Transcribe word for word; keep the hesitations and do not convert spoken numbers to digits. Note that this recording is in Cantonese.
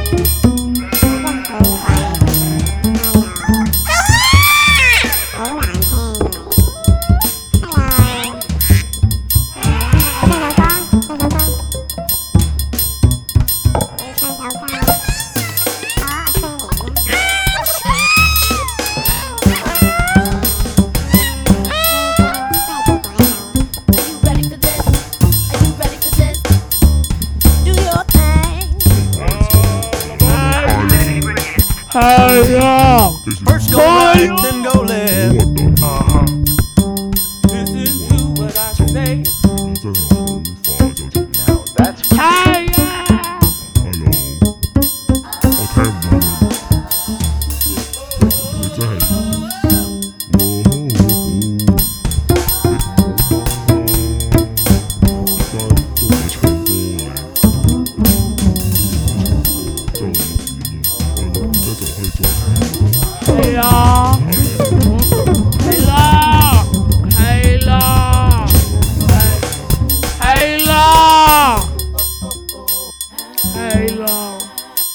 哎呀， First go right, then go left. Uh-huh. Listen to what I say. 你真係好快就做。 Now that's 哎呀， Hello，我聽唔到你。你真係，哇！你唔好啦，而家都唔係唱歌嘅，就錄完啦，我錄完咧就可以做。 哎呀。